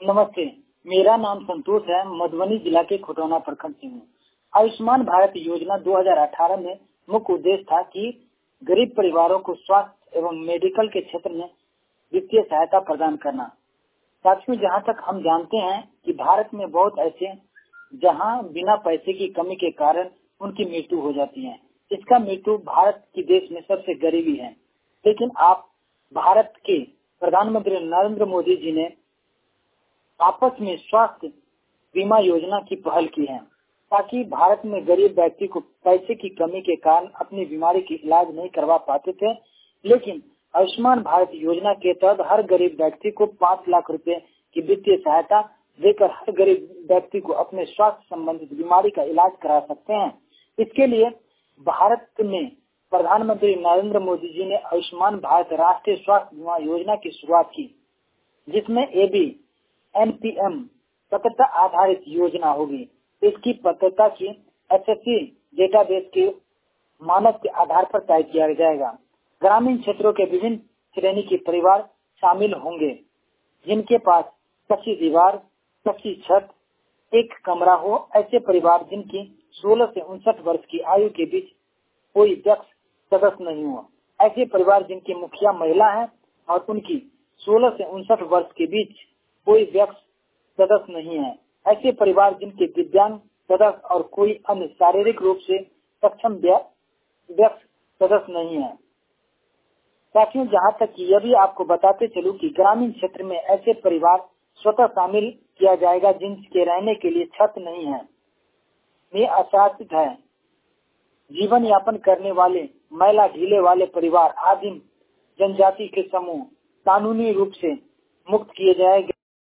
नमस्ते, मेरा नाम संतोष है। मधुबनी जिला के खुटौना प्रखंड से हूँ। आयुष्मान भारत योजना 2018 में मुख्य उद्देश्य था कि गरीब परिवारों को स्वास्थ्य एवं मेडिकल के क्षेत्र में वित्तीय सहायता प्रदान करना। साथियों, जहाँ तक हम जानते हैं कि भारत में बहुत ऐसे जहाँ बिना पैसे की कमी के कारण उनकी मृत्यु हो जाती है। इसका मृत्यु भारत की देश में सबसे गरीबी है। लेकिन आप भारत के प्रधानमंत्री नरेंद्र मोदी जी ने आपस में स्वास्थ्य बीमा योजना की पहल की है, ताकि भारत में गरीब व्यक्ति को पैसे की कमी के कारण अपनी बीमारी की इलाज नहीं करवा पाते थे। लेकिन आयुष्मान भारत योजना के तहत हर गरीब व्यक्ति को 5 लाख रुपए की वित्तीय सहायता देकर हर गरीब व्यक्ति को अपने स्वास्थ्य संबंधित बीमारी का इलाज करा सकते हैं। इसके लिए भारत में प्रधानमंत्री नरेंद्र मोदी जी ने आयुष्मान भारत राष्ट्रीय स्वास्थ्य बीमा योजना की शुरुआत की, जिसमें NPM पात्रता आधारित योजना होगी। इसकी पात्रता की SSC डेटाबेस के मानक के आधार पर तय किया जाएगा। ग्रामीण क्षेत्रों के विभिन्न श्रेणी के परिवार शामिल होंगे, जिनके पास कच्ची दीवार, कच्ची छत, एक कमरा हो। ऐसे परिवार जिनकी 16 से 59 वर्ष की आयु के बीच कोई वयस्क सदस्य नहीं हो। ऐसे परिवार जिनकी मुखिया महिला है और उनकी 16 से 59 वर्ष के बीच कोई वयस्क सदस्य नहीं है। ऐसे परिवार जिनके दिव्यांग सदस्य और कोई अन्य शारीरिक रूप से सक्षम वयस्क सदस्य नहीं है। साथियों, जहाँ तक कि यह भी आपको बताते चलूं कि ग्रामीण क्षेत्र में ऐसे परिवार स्वतः शामिल किया जाएगा जिनके रहने के लिए छत नहीं है, में आश्रित है। जीवन यापन करने वाले महिला, ढीले वाले परिवार, आदिम जनजाति के समूह कानूनी रूप से मुक्त किए जाएंगे।